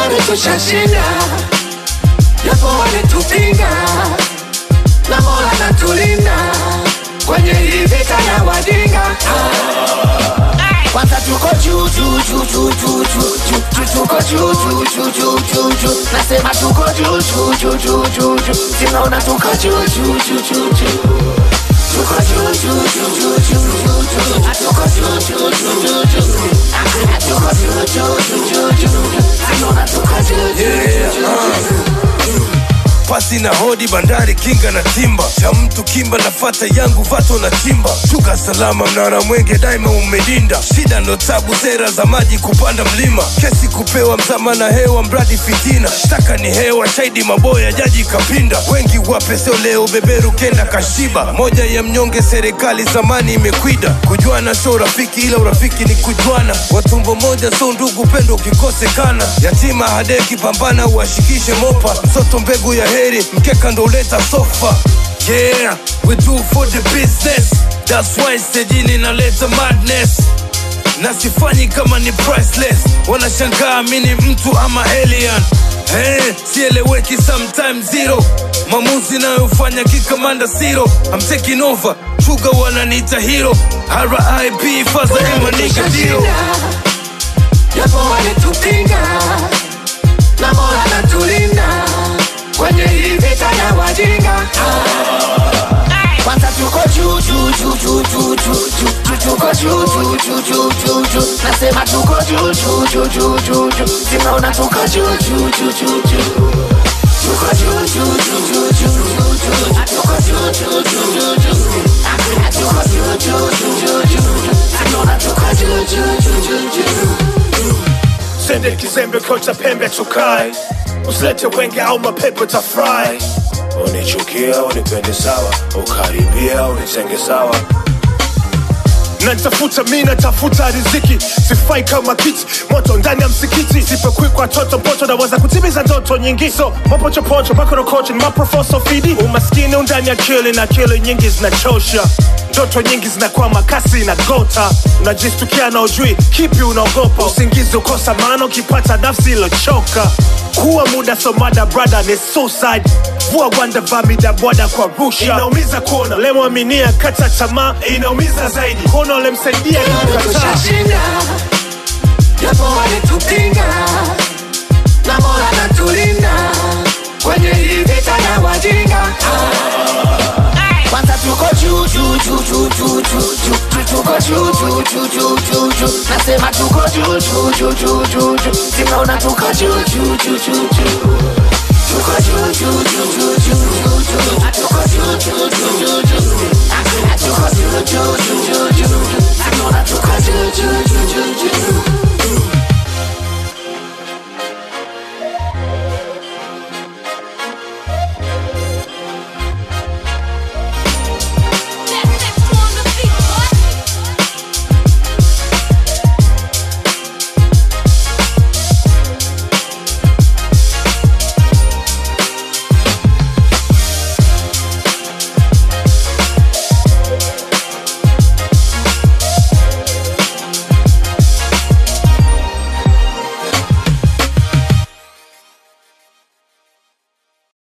tayari tushashinda, japo walitupinga, na Mola anatulinda kwenye hii vita ya wajinga. Kwanza tuko juu juu juu juu juu juu, tuko juu juu juu juu juu juu, nasema tuko juu juu juu juu juu juu, tunaona tuko juu juu juu juu juu, tuko juu juu juu juu juu juu, tuko juu juu juu juu juu, tuko juu juu juu juu, tunaona tuko juu juu juu. Pasi na hodi bandari kinga na timba, cha mtu kimba na fata yangu vato na timba. Shuka salama mnara mwenge daima umedinda, shida ndo tabu sera za maji kupanda mlima. Kesi kupewa mzama na hewa mradi fitina, shtaka ni hewa shahidi maboya jaji kapinda. Wengi wapeseo leo beberu kenda kashiba, moja ya mnyonge serikali zamani imekwida. Kujuana so rafiki ila urafiki ni kujuana, watumbo moja so ndugu pendo ukikosekana. Yatima hadeki pambana uashikishe mopa, msoto mbegu ya heri mkeka ndo uleta sofa. Yeah, we do for the business, that's why stejini naleta madness. Na sifanyi kama ni priceless, wanashangaa mini mtu ama alien. Hey, sieleweki sometimes zero, mamuzi na ufanya kikamanda zero. I'm taking over, chuga wananiita hero, R.I.P. Faza ema nigga deal. Japo walitupinga, na Mola anatulinda kwenye hii vita ya wajinga. Kwanza tuko juu juu juu juu juu juu, tuko juu juu juu juu juu juu, nasema tuko juu juu juu juu juu juu, tunaona tuko juu juu juu juu juu, tuko juu juu juu juu juu juu, tuko juu juu juu juu juu, tuko juu juu juu juu juu, tunaona tuko juu juu juu juu. Sende kizembe kocha pembe tukai, usilete wenge au mapepo tafry. Unichukia unipende sawa, ukaribia unitenge sawa. Natafuta mina tafuta riziki, sifai kama kiti moto ndani ya msikiti. Sipekwi kwa toto poto na waza kutimiza ndoto nyingi. So mapocho pocho bakoro kocho ni maprofoso fidi. Umaskini undani akili na akili nyingi zinachosha, ndoto nyingi zinakuwa makasi na gota. Unajistukia na ujui kipi unaogopa, usingizi ukosa maana ukipata nafsi ilochoka. Kuwa muda so mada brother ni suicide, vua gwanda vamida bwada kwa rusha. Inaumiza kuona lemwaminia kata tamaa, inaumiza zaidi kuona ulemsaidia kukataa. Japo walitupinga, na Mola anatulinda kwenye hii vita ya wajinga. Kwanza tuko juu juu juu juu juu juu, tuko juu juu juu juu juu juu, nasema tuko juu juu juu juu juu juu, tunaona tuko juu juu juu juu juu, tuko juu juu juu juu juu.